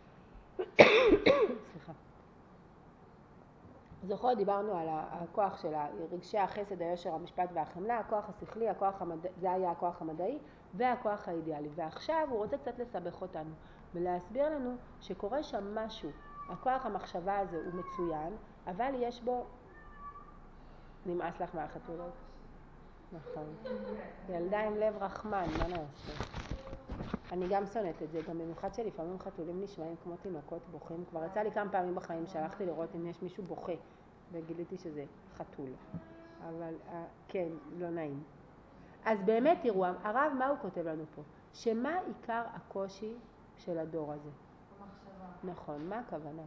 סליחה. זוכרות, דיברנו על הכוח של רגשי החסד, היושר, המשפט והחמלה, הכוח השכלי, הכוח המד... זה היה הכוח המדעי והכוח האידיאלי. ועכשיו הוא רוצה קצת לסבך אותנו ולהסביר לנו שקורה שם משהו. הכוח המחשבה הזה הוא מצוין, אבל יש בו... נמאס לך מהחתולות? נכון. ילדה עם לב רחמן, מה נעשה? אני גם שונאת את זה, גם במיוחד שלפעמים חתולים נשמעים כמו תינוקות בוכים. כבר יצא לי כמה פעמים בחיים שהלכתי לראות אם יש מישהו בוכה, וגיליתי שזה חתול. אבל כן, לא נעים. אז באמת תראו, הרב מה הוא כותב לנו פה? שמה עיקר הקושי של הדור הזה? המחשבה. נכון, מה הכוונה?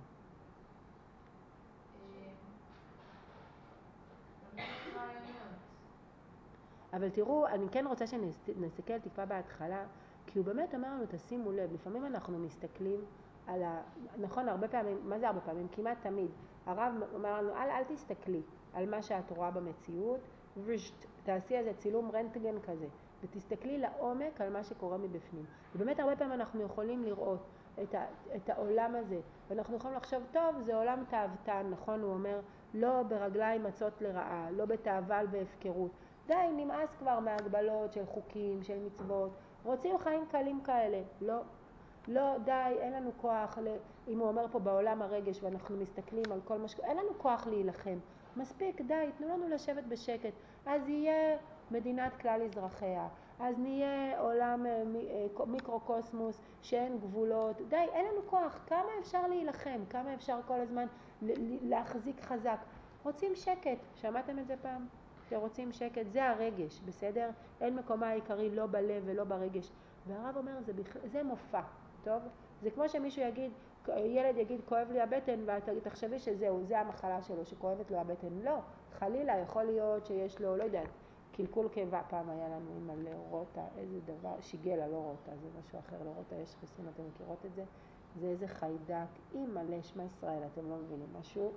אבל תראו, אני כן רוצה שנסתכל טיפה בהתחלה, כי הוא באמת אומר לנו, תשימו לב, לפעמים אנחנו מסתכלים על ה... נכון, הרבה פעמים, מה זה הרבה פעמים? כמעט תמיד. הרב אומר לנו, אל, אל תסתכלי על מה שאת רואה במציאות, ושת, תעשי איזה צילום רנטגן כזה, ותסתכלי לעומק על מה שקורה מבפנים. ובאמת הרבה פעמים אנחנו יכולים לראות את, ה, את העולם הזה, ואנחנו יכולים לחשוב, טוב, זה עולם תאוותן, נכון? הוא אומר, לא ברגליים מצות לרעה, לא בתאווה בהפקרות. די, נמאס כבר מהגבלות של חוקים, של מצוות, רוצים חיים קלים כאלה. לא, לא, די, אין לנו כוח, אם הוא אומר פה בעולם הרגש ואנחנו מסתכלים על כל מה ש... אין לנו כוח להילחם. מספיק, די, תנו לנו לשבת בשקט. אז יהיה מדינת כלל אזרחיה, אז נהיה עולם מיקרוקוסמוס שאין גבולות. די, אין לנו כוח. כמה אפשר להילחם? כמה אפשר כל הזמן להחזיק חזק? רוצים שקט. שמעתם את זה פעם? שרוצים שקט, זה הרגש, בסדר? אין מקומה העיקרי לא בלב ולא ברגש. והרב אומר, זה, בכ... זה מופע, טוב? זה כמו שמישהו יגיד, ילד יגיד כואב לי הבטן ואת תחשבי שזהו, זה המחלה שלו, שכואבת לו הבטן. לא, חלילה, יכול להיות שיש לו, לא יודעת, קלקול קיבה. פעם היה לנו עם על רוטה, איזה דבר, שיגלה, לא רוטה, זה משהו אחר, לא רוטה, יש חיסון, אתם מכירות את זה? זה איזה חיידק, עם מלא שמה ישראל, אתם לא מבינים משהו.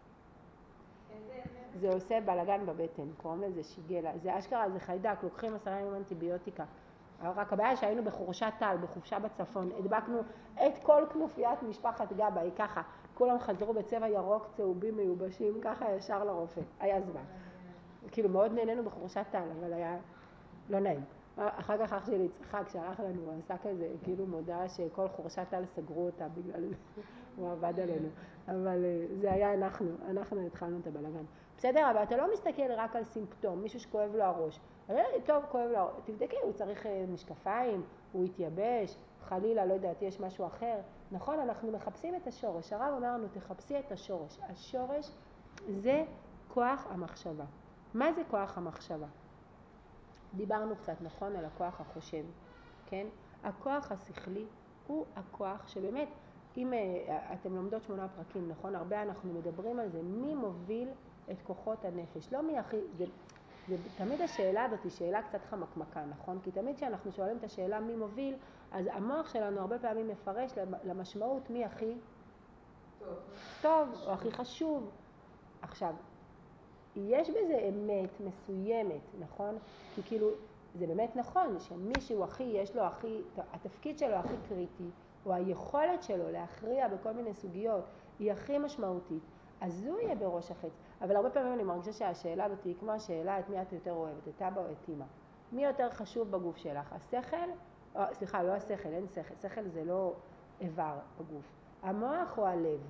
זה עושה בלגן בבטן, קוראים לזה שיגלה, זה אשכרה, זה חיידק, לוקחים עשרה ימים אנטיביוטיקה. רק הבעיה שהיינו בחורשת טל, בחופשה בצפון, הדבקנו את כל כנופיית משפחת גבה, היא ככה, כולם חזרו בצבע ירוק, צהובים, מיובשים, ככה ישר לרופא, היה זמן. כאילו מאוד נהנינו בחורשת טל, אבל היה לא נעים. אחר כך אח שלי צחק, כשהלך לנו, הוא עשה כזה, כאילו מודע שכל חורשת טל סגרו אותה בגלל זה, הוא עבד עלינו. אבל זה היה אנחנו, אנחנו התחלנו את הבלגן. בסדר, אבל אתה לא מסתכל רק על סימפטום, מישהו שכואב לו הראש. טוב, כואב לו, תבדקי, הוא צריך משקפיים, הוא התייבש, חלילה, לא יודעת, יש משהו אחר. נכון, אנחנו מחפשים את השורש. הרב אומר לנו, תחפשי את השורש. השורש זה כוח המחשבה. מה זה כוח המחשבה? דיברנו קצת, נכון, על הכוח החושב, כן? הכוח השכלי הוא הכוח שבאמת, אם אתם לומדות שמונה פרקים, נכון? הרבה אנחנו מדברים על זה, מי מוביל את כוחות הנפש? לא מי הכי, זה, זה תמיד השאלה הזאת היא שאלה קצת חמקמקה, נכון? כי תמיד כשאנחנו שואלים את השאלה מי מוביל, אז המוח שלנו הרבה פעמים מפרש למשמעות מי הכי טוב, טוב או הכי חשוב. עכשיו, יש בזה אמת מסוימת, נכון? כי כאילו, זה באמת נכון שמישהו הכי, יש לו הכי, התפקיד שלו הכי קריטי, או היכולת שלו להכריע בכל מיני סוגיות, היא הכי משמעותית, אז הוא יהיה בראש החץ. אבל הרבה פעמים אני מרגישה שהשאלה הזאת היא כמו השאלה, את מי את יותר אוהבת, את אבא או את אמא. מי יותר חשוב בגוף שלך? השכל? או, סליחה, לא השכל, אין שכל. שכל זה לא איבר בגוף. המוח או הלב?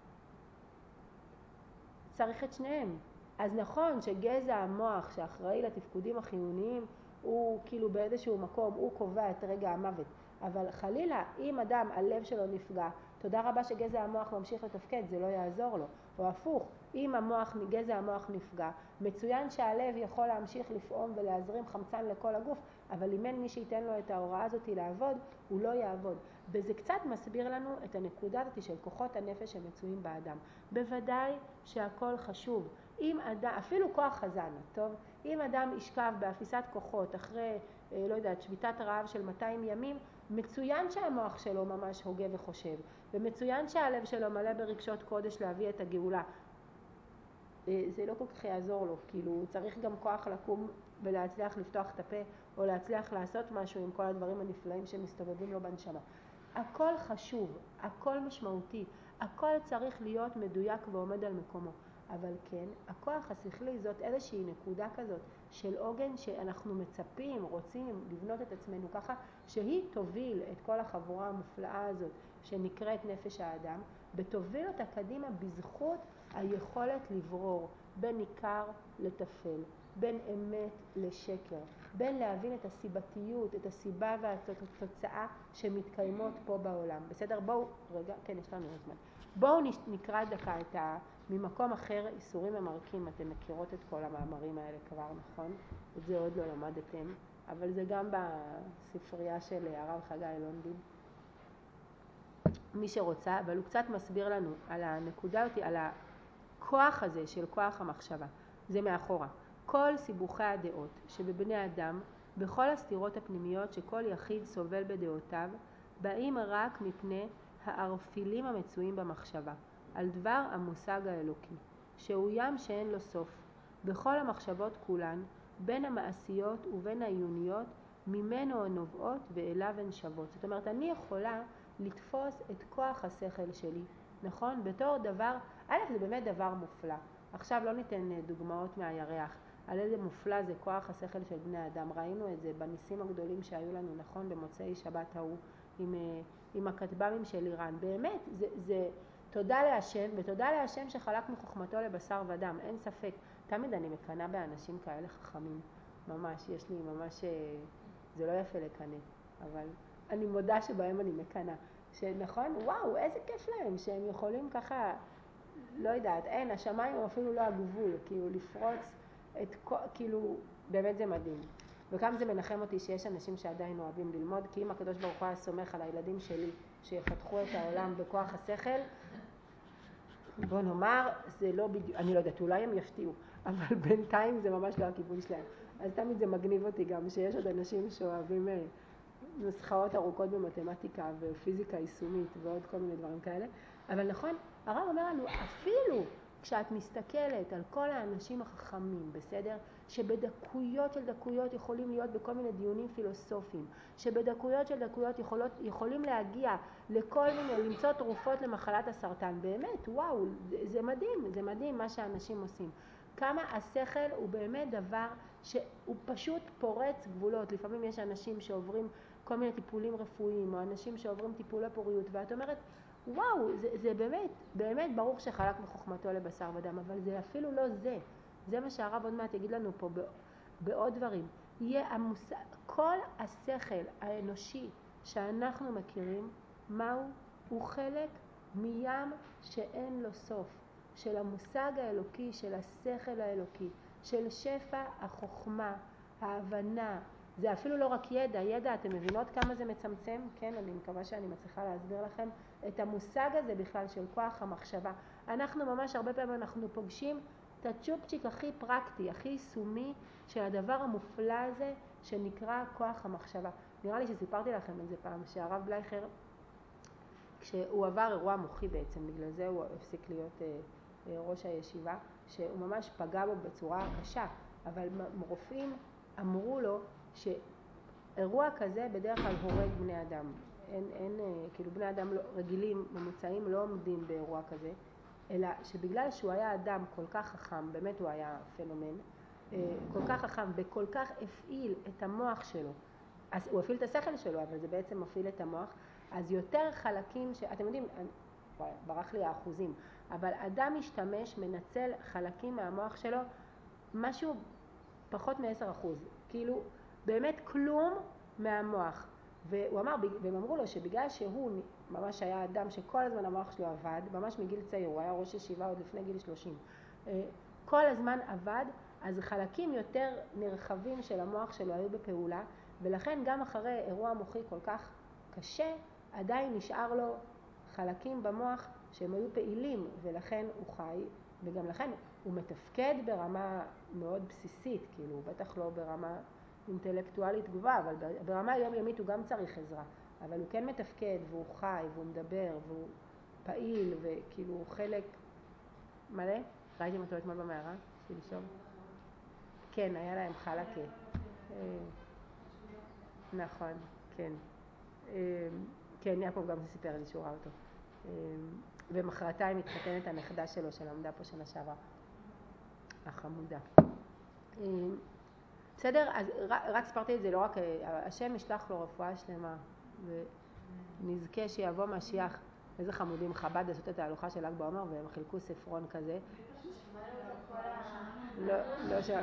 צריך את שניהם. אז נכון שגזע המוח שאחראי לתפקודים החיוניים הוא כאילו באיזשהו מקום, הוא קובע את רגע המוות. אבל חלילה, אם אדם, הלב שלו נפגע, תודה רבה שגזע המוח ממשיך לתפקד, זה לא יעזור לו. או הפוך, אם המוח, גזע המוח נפגע, מצוין שהלב יכול להמשיך לפעום ולהזרים חמצן לכל הגוף, אבל אם אין מי שייתן לו את ההוראה הזאת לעבוד, הוא לא יעבוד. וזה קצת מסביר לנו את הנקודה הזאת של כוחות הנפש שמצויים באדם. בוודאי שהכל חשוב. אם אדם, אפילו כוח חזן, טוב? אם אדם ישכב באפיסת כוחות אחרי, לא יודעת, שביתת רעב של מאתיים ימים, מצוין שהמוח שלו ממש הוגה וחושב, ומצוין שהלב שלו מלא ברגשות קודש להביא את הגאולה. זה לא כל כך יעזור לו, כאילו הוא צריך גם כוח לקום ולהצליח לפתוח את הפה, או להצליח לעשות משהו עם כל הדברים הנפלאים שמסתובבים לו בנשמה. הכל חשוב, הכל משמעותי, הכל צריך להיות מדויק ועומד על מקומו. אבל כן, הכוח השכלי זאת איזושהי נקודה כזאת של עוגן שאנחנו מצפים, רוצים לבנות את עצמנו ככה, שהיא תוביל את כל החבורה המופלאה הזאת שנקראת נפש האדם, ותוביל אותה קדימה בזכות היכולת לברור בין עיקר לטפל, בין אמת לשקר, בין להבין את הסיבתיות, את הסיבה והתוצאה שמתקיימות פה בעולם. בסדר? בואו, רגע, כן, יש לנו זמן. בואו נקרא דקה את ה... ממקום אחר, איסורים ממרקים, אתם מכירות את כל המאמרים האלה כבר, נכון? את זה עוד לא למדתם, אבל זה גם בספרייה של הרב חגי לונדין. מי שרוצה, אבל הוא קצת מסביר לנו על הנקודה אותי, על הכוח הזה של כוח המחשבה. זה מאחורה. כל סיבוכי הדעות שבבני אדם, בכל הסתירות הפנימיות שכל יחיד סובל בדעותיו, באים רק מפני הערפילים המצויים במחשבה, על דבר המושג האלוקי, שהוא ים שאין לו סוף. בכל המחשבות כולן, בין המעשיות ובין העיוניות, ממנו הנובעות ואליו הן שוות. זאת אומרת, אני יכולה לתפוס את כוח השכל שלי, נכון? בתור דבר, א', זה באמת דבר מופלא. עכשיו לא ניתן דוגמאות מהירח, על איזה מופלא זה כוח השכל של בני אדם. ראינו את זה בניסים הגדולים שהיו לנו, נכון, במוצאי שבת ההוא, עם, עם הכתב"מים של איראן. באמת, זה, זה תודה להשם, ותודה להשם שחלק מחוכמתו לבשר ודם, אין ספק. תמיד אני מקנה באנשים כאלה חכמים, ממש, יש לי ממש, זה לא יפה לקנה, אבל אני מודה שבהם אני מקנה. שנכון, וואו, איזה כיף להם שהם יכולים ככה, לא יודעת, אין, השמיים הם אפילו לא הגבול, כאילו לפרוץ את, כאילו, באמת זה מדהים. וכמה זה מנחם אותי שיש אנשים שעדיין אוהבים ללמוד, כי אם הקדוש ברוך הוא היה סומך על הילדים שלי, שיפתחו את העולם בכוח השכל, בוא נאמר, זה לא בדיוק, אני לא יודעת, אולי הם יפתיעו, אבל בינתיים זה ממש לא הכיוון שלהם. אז תמיד זה מגניב אותי גם שיש עוד אנשים שאוהבים נוסחאות ארוכות במתמטיקה ופיזיקה יישומית ועוד כל מיני דברים כאלה. אבל נכון, הרב אומר לנו, אפילו כשאת מסתכלת על כל האנשים החכמים, בסדר? שבדקויות של דקויות יכולים להיות בכל מיני דיונים פילוסופיים, שבדקויות של דקויות יכולות, יכולים להגיע לכל מיני, למצוא תרופות למחלת הסרטן. באמת, וואו, זה, זה מדהים, זה מדהים מה שאנשים עושים. כמה השכל הוא באמת דבר שהוא פשוט פורץ גבולות. לפעמים יש אנשים שעוברים כל מיני טיפולים רפואיים, או אנשים שעוברים טיפולי פוריות, ואת אומרת, וואו, זה, זה באמת, באמת ברור שחלק מחוכמתו לבשר ודם, אבל זה אפילו לא זה. זה מה שהרב עוד מעט יגיד לנו פה בעוד דברים. יהיה המוס... כל השכל האנושי שאנחנו מכירים, מהו? הוא חלק מים שאין לו סוף, של המושג האלוקי, של השכל האלוקי, של שפע החוכמה, ההבנה. זה אפילו לא רק ידע, ידע, אתם מבינות כמה זה מצמצם? כן, אני מקווה שאני מצליחה להסביר לכם את המושג הזה בכלל של כוח המחשבה. אנחנו ממש הרבה פעמים אנחנו פוגשים את הצ'ופצ'יק הכי פרקטי, הכי יישומי של הדבר המופלא הזה שנקרא כוח המחשבה. נראה לי שסיפרתי לכם את זה פעם, שהרב בלייכר, כשהוא עבר אירוע מוחי בעצם, בגלל זה הוא הפסיק להיות אה, אה, ראש הישיבה, שהוא ממש פגע בו בצורה קשה, אבל רופאים אמרו לו שאירוע כזה בדרך כלל הורג בני אדם. אין, אין, כאילו בני אדם לא, רגילים, ממוצעים, לא עומדים באירוע כזה, אלא שבגלל שהוא היה אדם כל כך חכם, באמת הוא היה פנומן, כל כך חכם וכל כך הפעיל את המוח שלו, אז הוא הפעיל את השכל שלו, אבל זה בעצם מפעיל את המוח, אז יותר חלקים, ש... אתם יודעים, ברח לי האחוזים, אבל אדם משתמש, מנצל חלקים מהמוח שלו, משהו פחות מ-עשרה אחוז, כאילו באמת כלום מהמוח. והוא אמר, והם אמרו לו שבגלל שהוא ממש היה אדם שכל הזמן המוח שלו עבד, ממש מגיל צעיר, הוא היה ראש ישיבה עוד לפני גיל שלושים, כל הזמן עבד, אז חלקים יותר נרחבים של המוח שלו היו בפעולה, ולכן גם אחרי אירוע מוחי כל כך קשה, עדיין נשאר לו חלקים במוח שהם היו פעילים, ולכן הוא חי, וגם לכן הוא מתפקד ברמה מאוד בסיסית, כאילו בטח לא ברמה אינטלקטואלית גבוהה, אבל ברמה יומיומית הוא גם צריך עזרה, אבל הוא כן מתפקד והוא חי והוא מדבר והוא פעיל וכאילו הוא חלק מלא. ראיתם אותו אתמול במערה? שלשום? כן, היה להם חלקה. נכון, כן. כן, יעקב גם סיפר לי שהוא ראה אותו. ומחרתיים מתחתנת הנכדה שלו שלמדה פה שנה שעברה. החמודה. בסדר? אז רק ספרתי את זה, לא רק, השם ישלח לו רפואה שלמה, ונזכה שיבוא משיח. איזה חמודים חב"ד לעשות את התהלוכה של ל"ג בעומר, והם חילקו ספרון כזה. לא, לא ש...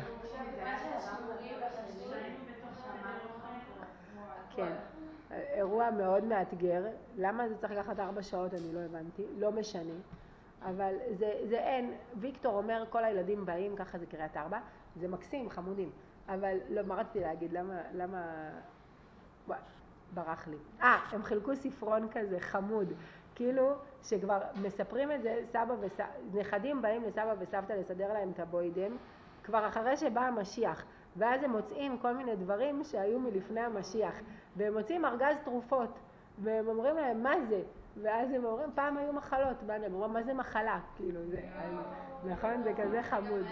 כן, אירוע מאוד מאתגר. למה זה צריך לקחת ארבע שעות אני לא הבנתי, לא משנה. אבל זה, זה אין, ויקטור אומר כל הילדים באים, ככה זה קריית ארבע, זה מקסים, חמודים. אבל לא, מה רציתי להגיד, למה, למה, ברח לי. אה, הם חילקו ספרון כזה חמוד, כאילו שכבר מספרים את זה, סבא וסבתא, נכדים באים לסבא וסבתא לסדר להם את הבוידם, כבר אחרי שבא המשיח, ואז הם מוצאים כל מיני דברים שהיו מלפני המשיח, והם מוצאים ארגז תרופות, והם אומרים להם מה זה? ואז הם אומרים, פעם היו מחלות, הם אומרים, מה זה מחלה? כאילו, זה, נכון? זה כזה חמוד.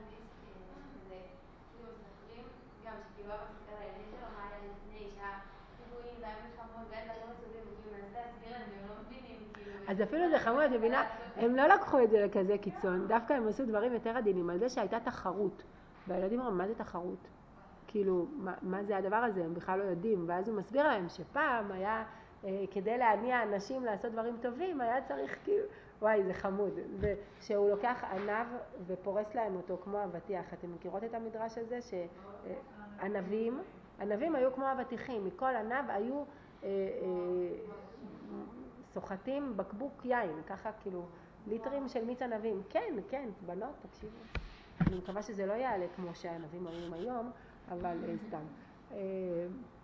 גם שכאילו אבא מסתכל על הילדים שלו, מה היה לפני, שהיה פיגועים, והיה מלחמות, והיה דברים עצובים, וכאילו מנסה להסביר להם, והם לא מבינים, כאילו... אז אפילו זה חמוד, את מבינה, הם לא לקחו את זה לכזה קיצון, דווקא הם עשו דברים יותר עדינים, על זה שהייתה תחרות, והילדים אומרים, מה זה תחרות? כאילו, מה, מה זה הדבר הזה? הם בכלל לא יודעים, ואז הוא מסביר להם שפעם היה, אה, כדי להניע אנשים לעשות דברים טובים, היה צריך כאילו... וואי, זה חמוד. ושהוא לוקח ענב ופורס להם אותו כמו אבטיח. אתם מכירות את המדרש הזה? שענבים, ענבים היו כמו אבטיחים. מכל ענב היו אה, אה, סוחטים בקבוק יין. ככה כאילו ליטרים של מיץ ענבים. כן, כן, בנות, תקשיבו. אני מקווה שזה לא יעלה כמו שהענבים היו היום, אבל אה, סתם. אה,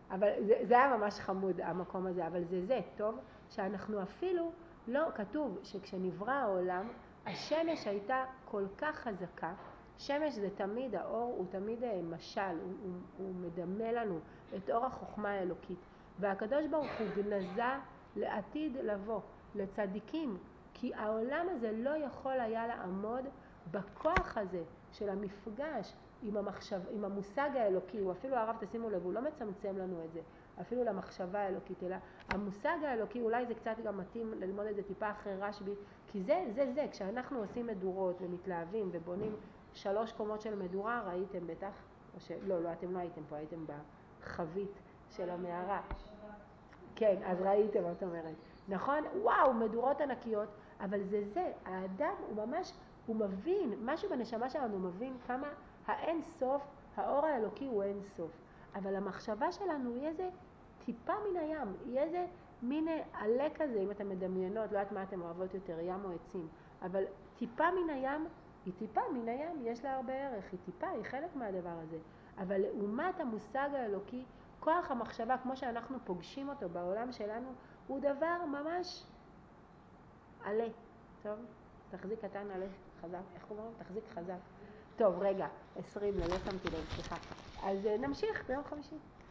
אבל זה, זה היה ממש חמוד המקום הזה, אבל זה זה, טוב, שאנחנו אפילו, לא, כתוב שכשנברא העולם, השמש הייתה כל כך חזקה, שמש זה תמיד, האור הוא תמיד משל, הוא, הוא, הוא מדמה לנו את אור החוכמה האלוקית, והקדוש ברוך הוא גנזה לעתיד לבוא, לצדיקים, כי העולם הזה לא יכול היה לעמוד בכוח הזה של המפגש עם, המחשב, עם המושג האלוקי. הוא אפילו הרב, תשימו לב, הוא לא מצמצם לנו את זה, אפילו למחשבה האלוקית, אלא המושג האלוקי, אולי זה קצת גם מתאים ללמוד את זה טיפה אחרי רשב"י, כי זה, זה, זה, כשאנחנו עושים מדורות ומתלהבים ובונים שלוש קומות של מדורה, ראיתם בטח, או שלא, לא, אתם לא הייתם פה, הייתם בחבית של המערה. כן, אז ראיתם מה את אומרת. נכון? וואו, מדורות ענקיות, אבל זה זה, האדם הוא ממש, הוא מבין, משהו בנשמה שלנו מבין כמה האין סוף, האור האלוקי הוא אין סוף. אבל המחשבה שלנו היא איזה טיפה מן הים, היא איזה מין עלה כזה, אם אתם מדמיינות, לא יודעת מה אתם אוהבות יותר, ים או עצים, אבל טיפה מן הים, היא טיפה מן הים, יש לה הרבה ערך, היא טיפה, היא חלק מהדבר הזה. אבל לעומת המושג האלוקי, כוח המחשבה, כמו שאנחנו פוגשים אותו בעולם שלנו, הוא דבר ממש עלה. טוב? תחזיק קטן עלה, חזק. איך אומרים? תחזיק חזק. טוב, רגע, עשרים, לא שמתי לב, סליחה. אז נמשיך ביום חמישי.